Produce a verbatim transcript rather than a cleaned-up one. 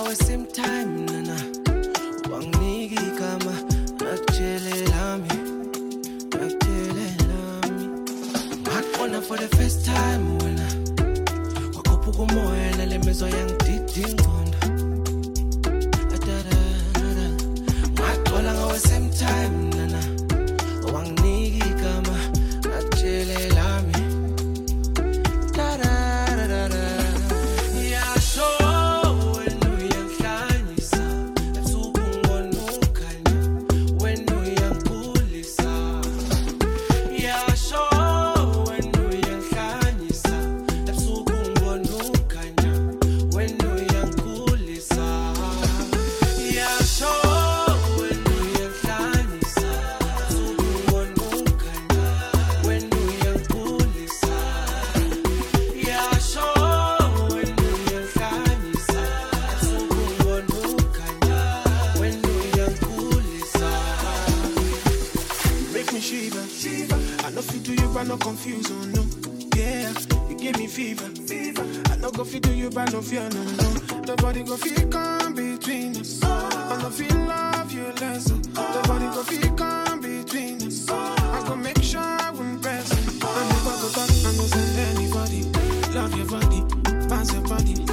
ngawe same time nana wanginiki igama nakujelelami nakujelelami ngakubona for the first time wena wakhuphuka umoya nalemizwa yangididingqondo adadada ngakubona ngawe same time nana wanginiki igama nakujelelami No confusion, no. Yeah, you give me fever. fever. I no go fit do you, but no fear, no, no. Nobody go feel come between us. I no feel love you less. Nobody go feel come between us. I go make sure I won't press. I never go back, I no send anybody. Love your body, bounce your body.